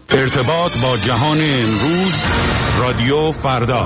ارتباط با جهان امروز، رادیو فردا.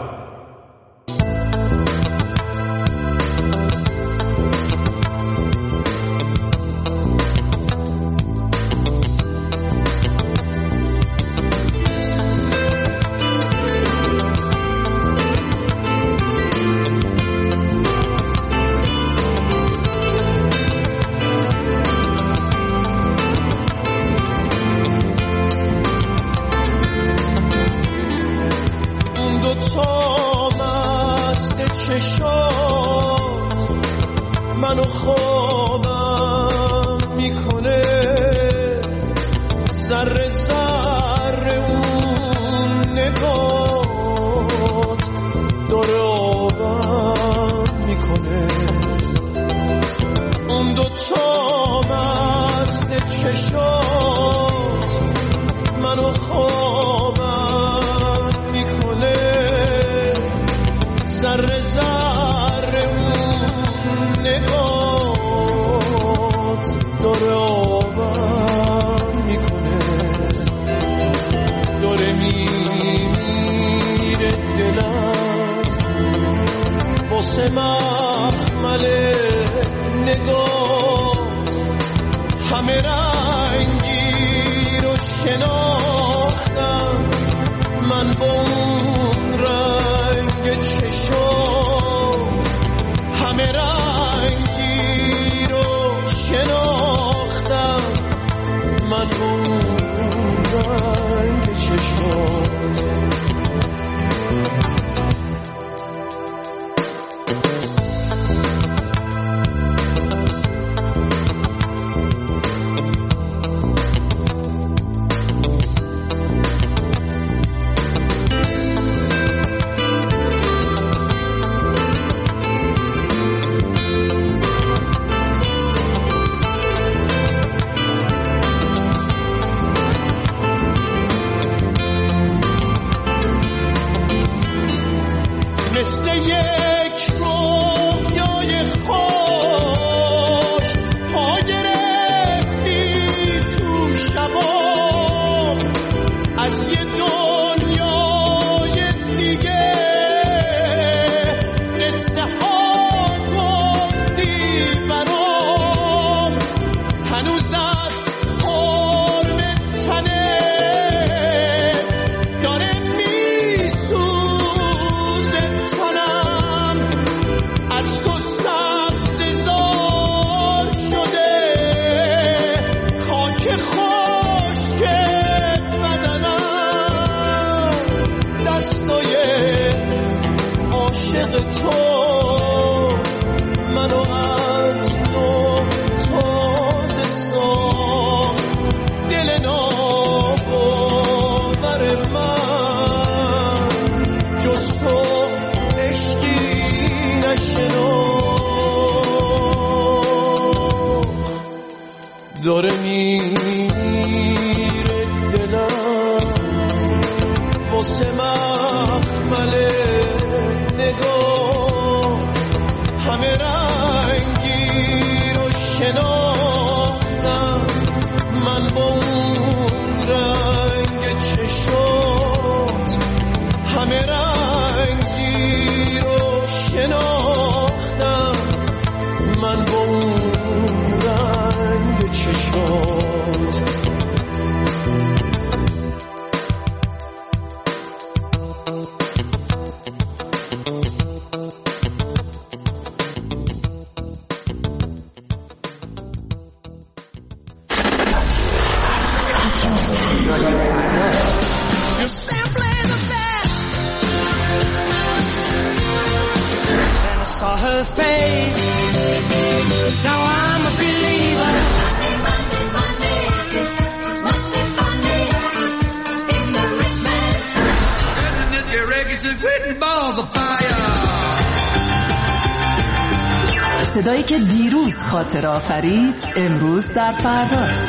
صدایی که دیروز خاطر آفرید امروز در فرداست.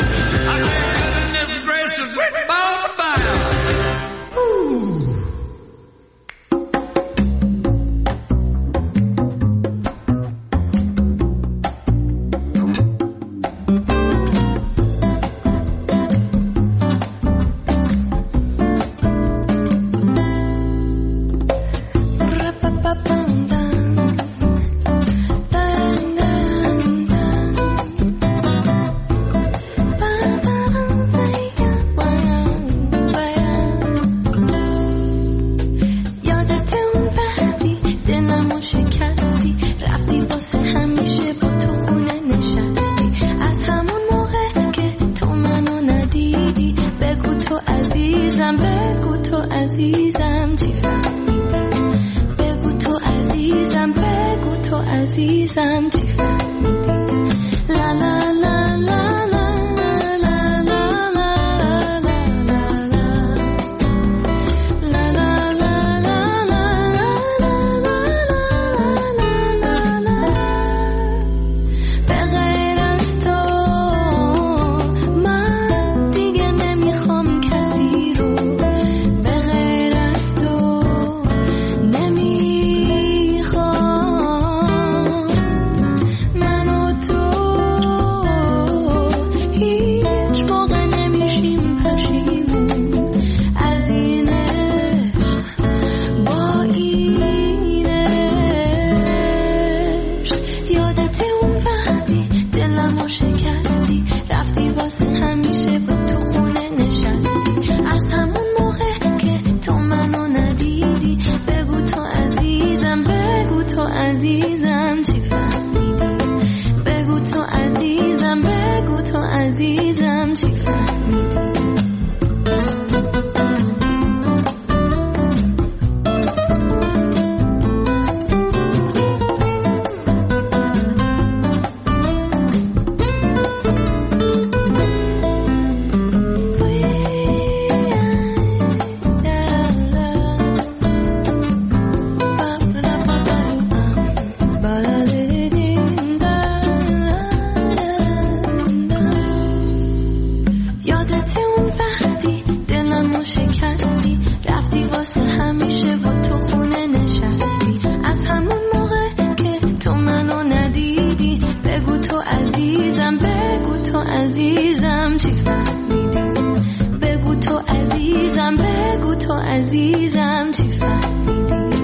یادت اون وقتی دلمو شکستی، رفتی واسه همیشه و تو خونه نشستی. از همون موقع که تو منو ندیدی، بگو تو عزیزم، بگو تو عزیزم چی فهمیدی. بگو تو عزیزم، بگو تو عزیزم چی فهمیدی.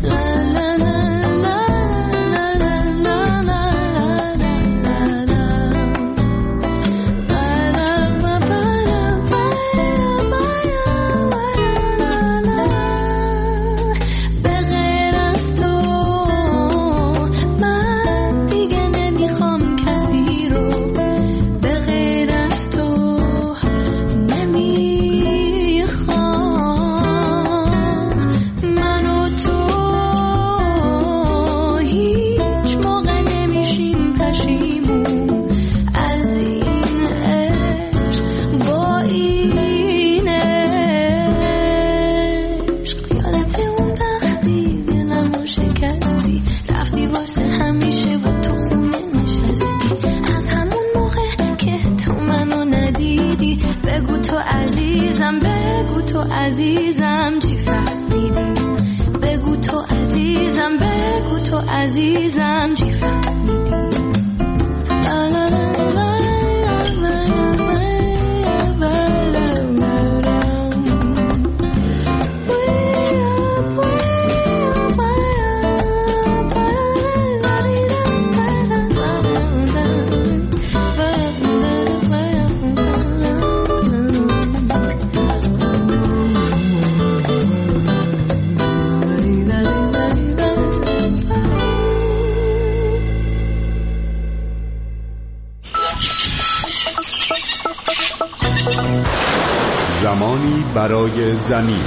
عزیزم چی فهمیدی. بگو تو عزیزم، بگو تو عزیزم چی فهمیدی. زمانی برای زمین.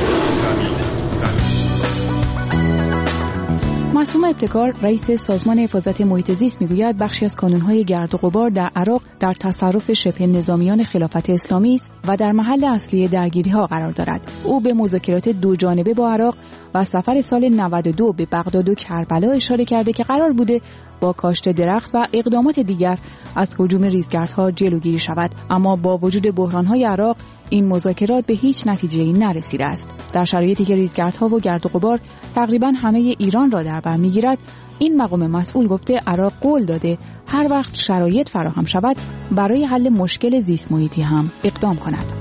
معصوم ابتکار رئیس سازمان حفاظت محیط زیست میگوید بخشی از کانون‌های گرد و غبار در عراق در تصرف شبه نظامیان خلافت اسلامی است و در محل اصلی درگیری‌ها قرار دارد. او به مذاکرات دو جانبه با عراق و سفر سال 92 به بغداد و کربلا اشاره کرده که قرار بوده با کاشت درخت و اقدامات دیگر از هجوم ریزگردها جلوگیری شود، اما با وجود بحران‌های عراق این مذاکرات به هیچ نتیجه‌ای نرسیده است. در شرایطی که ریزگردها و گرد و غبار تقریباً همه ایران را در بر می‌گیرد، این مقام مسئول گفته عراق قول داده هر وقت شرایط فراهم شود برای حل مشکل زیست محیطی هم اقدام کند.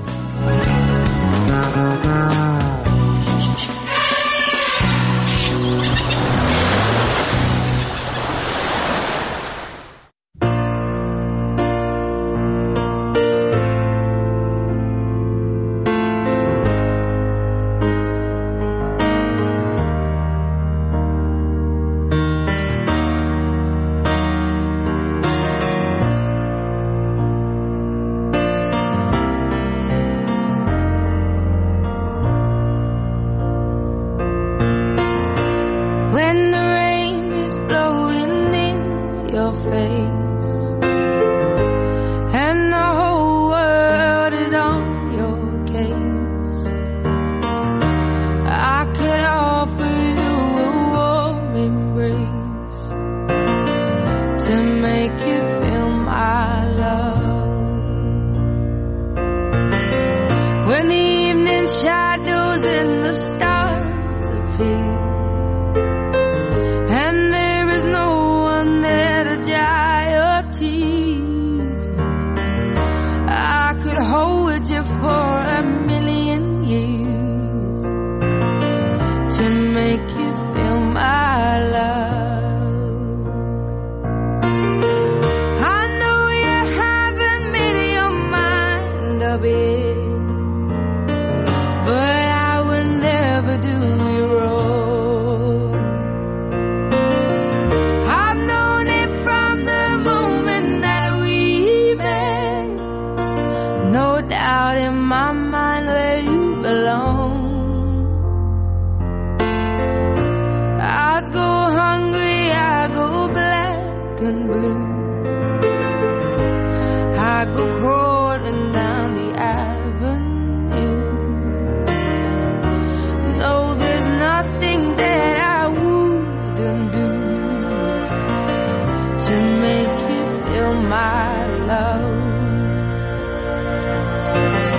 My love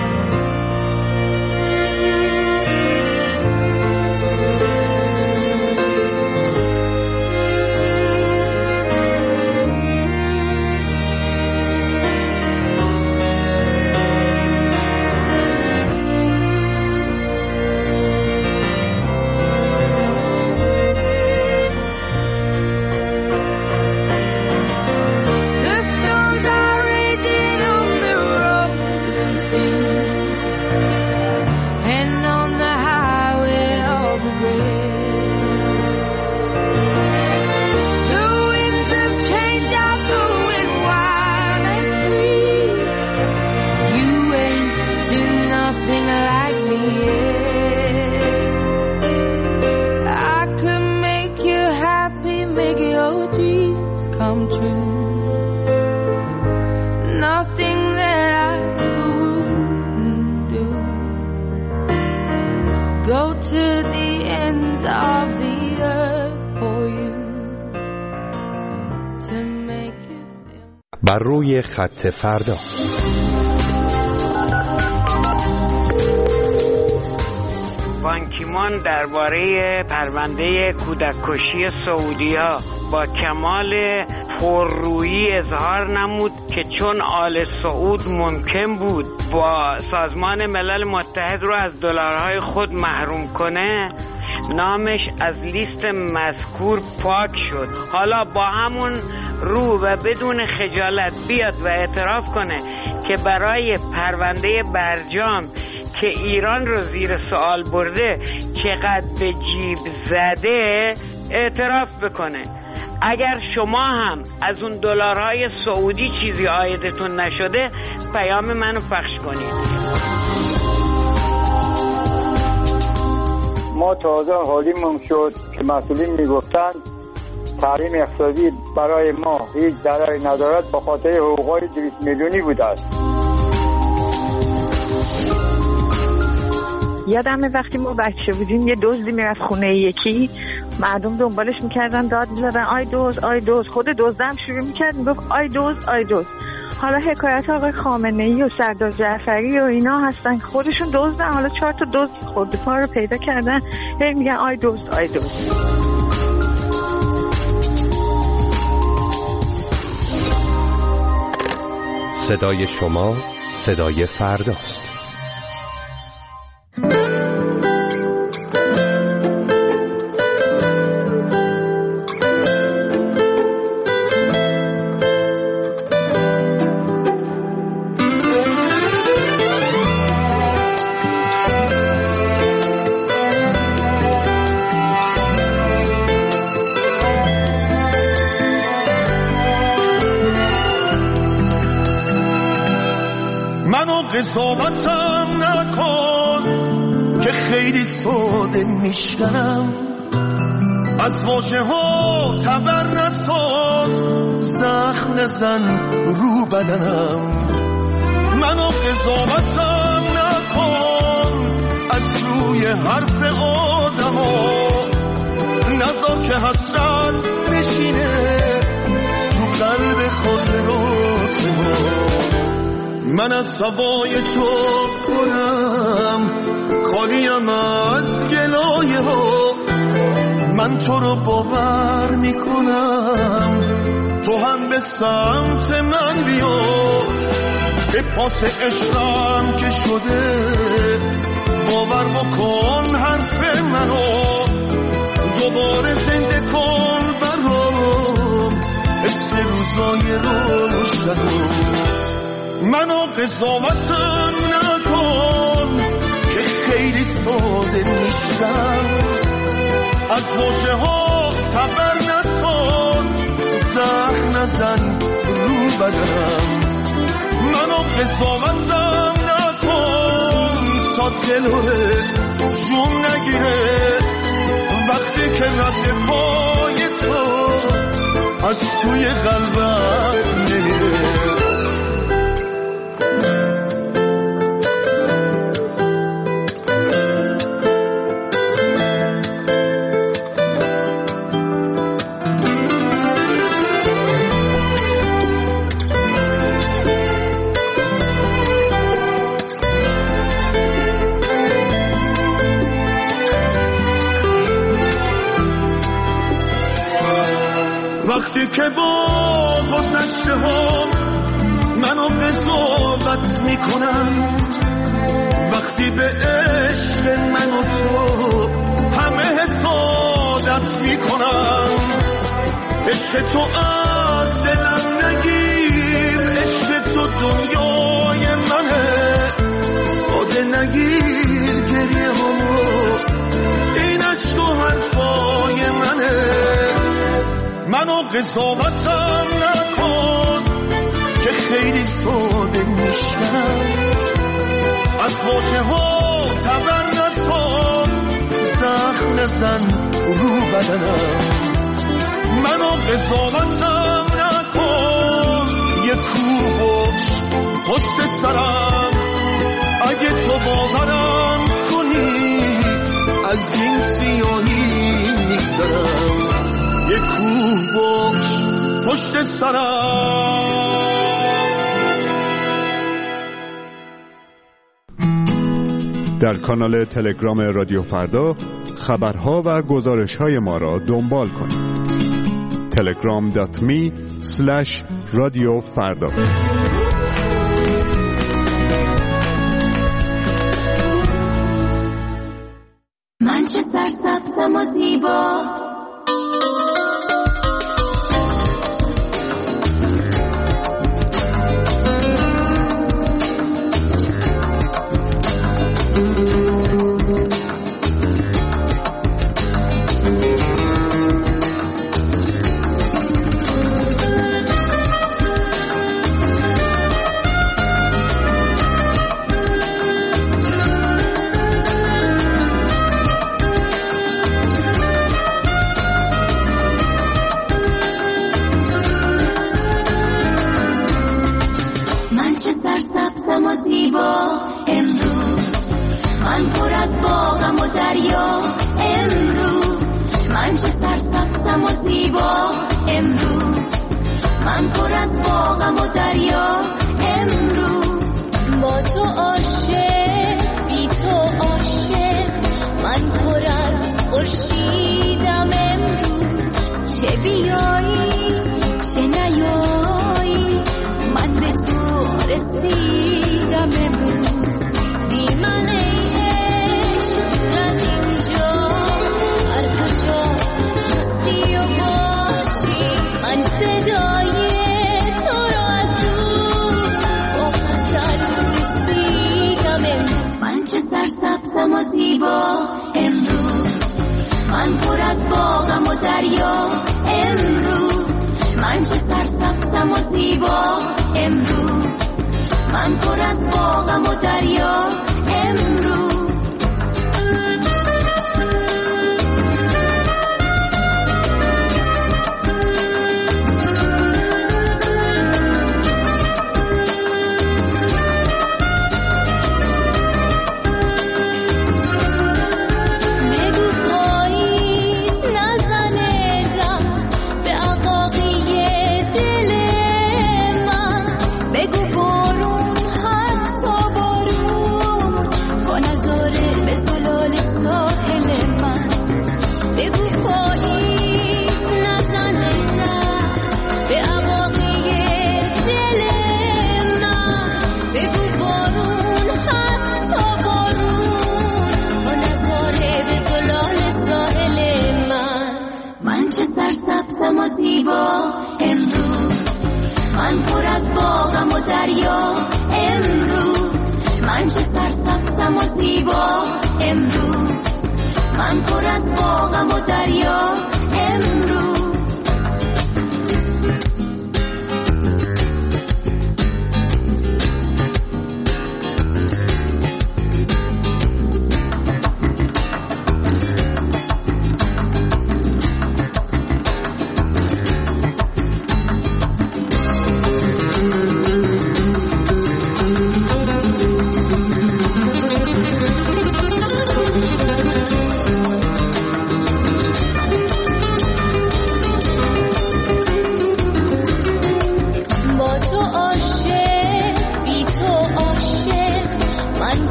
to the ends of the earth for you to make you feel. بر روی خط فردا. بان کی مون درباره پرونده کودککشی سعودی‌ها با کمال پررویی اظهار نمود که چون آل سعود ممکن بود با سازمان ملل متحد رو از دلارهای خود محروم کنه، نامش از لیست مذکور پاک شد. حالا با همون رو و بدون خجالت بیاد و اعتراف کنه که برای پرونده برجام که ایران رو زیر سوال برده چقدر به جیب زده اعتراف بکنه. اگر شما هم از اون دلارهای سعودی چیزی عایدتون نشده پیام منو پخش کنید. ما تازه حالیمون شد که مسئولین میگفتن تحریم اقتصادی برای ما هیچ ضرری ندارد به خاطر حقوقای 200 میلیونی بوده است. یادمه وقتی ما بچه بودیم یه دزدی میرفت خونه یکی، مردم دنبالش میکردن داد میزدن آی دوز آی دوز، خود دزدم شروع میکرد میگفت آی دوز آی دوز. حالا حکایت آقای خامنه‌ای و سردار جعفری و اینا هستن خودشون دزدن، حالا 4 تا دزد خورده پا رو پیدا کردن هی میگن آی دوز آی دوز. صدای شما صدای فرداست. قضاوتم نکن که خیلی ساده میشکنم، از واژه ها تبر نساز، زخم نزن رو بدنم. منو قضاوتم نکن از روی حرف آدم ها، نذار که حسرت بشینه تو قلب خاطرات ما. من از هوای تو پرم، خالیم از گلایه ها، من تو رو باور میکنم، تو هم به سمت من بیا، به پاس عشقم که شده باور بکن حرف منو، دوباره زنده کن برام حس روزای روشنو. منو قضاوتم نکن که خیلی ساده میشم، از واژه ها تبر نساز، زخم نزن رو بدنم. منو قضاوتم نکن تا دلوه جون نگیره وقتی که رد پای تو از توی قلبم نمیره. وقتی که با گذشته ها منو قضاوت میکنن، وقتی به عشق من و تو همه حسادت میکنن، عشق تو از دلم نگیر، عشق تو دنیای منه، ساده نگیر گریه همو، این عشق و حرفای منه. منو قضاوتم نکن که خیلی ساده میشکنم، از واژه ها تبر نساز، زخم نزن رو بدنم. منو قضاوتم نکن یه کوبش پشت سرم، اگه تو باورم کنی از از این سیاهی میگذرم، یک کوه باش پشت سرم. در کانال تلگرام رادیو فردا خبرها و گزارش‌های ما را دنبال کنید. telegram.me/رادیوفردا. من چه سرسبزم و زیبا،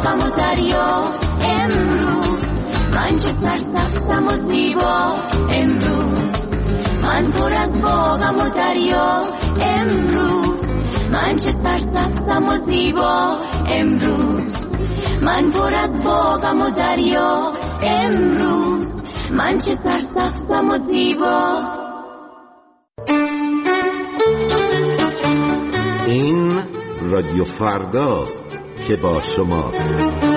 باغم و دریا امروز من چه سرسبزم و زیبا امروز من پر از باغم و دریا امروز من چه سرسبزم و زیبا امروز من پر از باغم و دریا امروز من چه سرسبزم و زیبا. این رادیو فرداست که با شماست.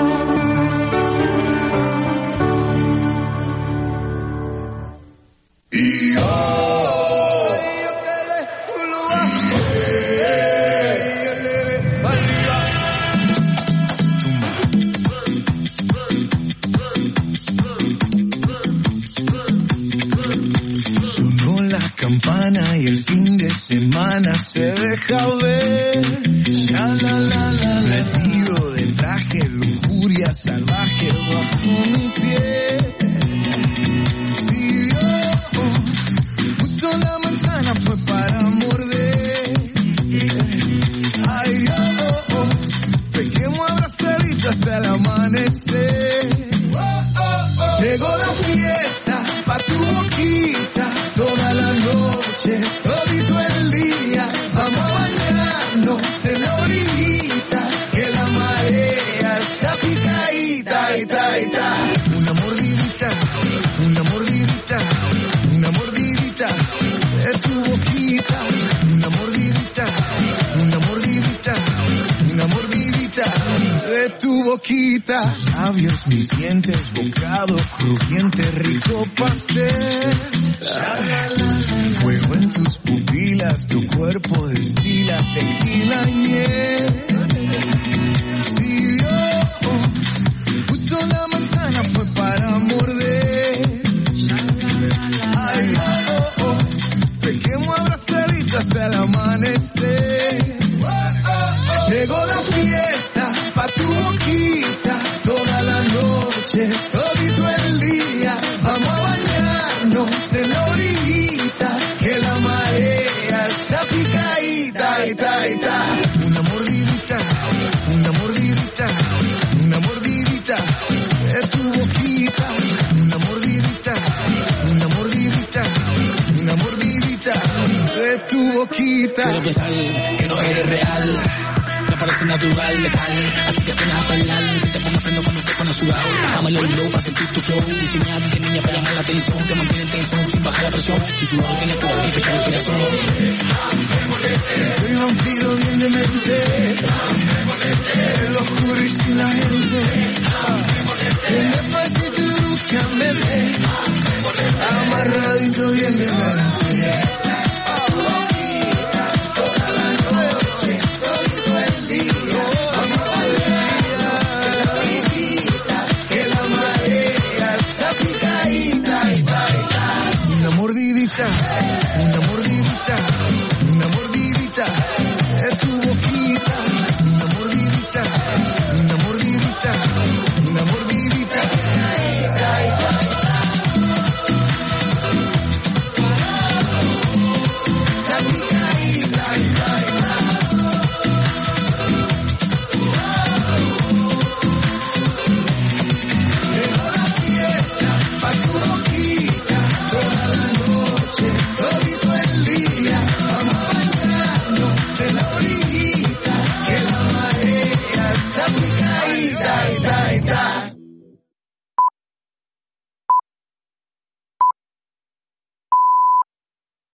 Campana y el fin de semana se deja ver. Ya la la la, vestido de traje, lujuria salvaje bajo mi piel. Si Dios puso la manzana fue para morder. Ay Dios, pequemos abrazaditos hasta el amanecer. Llegó la fiesta pa' tu boquita. Toda la noche, todito el día, vamos a bañarnos en la orillita, que la marea está picadita, ita, ita. Una mordidita, una mordidita, una mordidita de tu boquita. Una mordidita, una mordidita, una mordidita de tu boquita. Labios, mis dientes, bocado crujiente, rico pastel. Fuego en tus pupilas, tu cuerpo destila tequila y miel. Si Dios puso la manzana fue para morder. Ay Dios, pequemos abrazaditos hasta el amanecer. Llegó la fiesta pa' tu boquita, toda la noche, todito el día, vamos a bañarnos en la orillita, que la marea está picadita, ita, ita. Una mordidita, una mordidita, una mordidita de tu boquita. Una mordidita, una mordidita, una mordidita de tu boquita. Quiero pensar que no eres real, me parece natural, letal, así que apenas a bailar, te pongo freno cuando te pones sudado. Dámelo el low para sentir tu flow, diseñado de niña para llamar la atención, te mantiene en tensión sin bajar la presión, tu sudado tiene poder y fechar el corazón. Soy vampiro bien de mente, el oscuro y sin la gente, en el pasito bruscamente, amarradito bien de mente. Una mordidita, una mordidita, una mordidita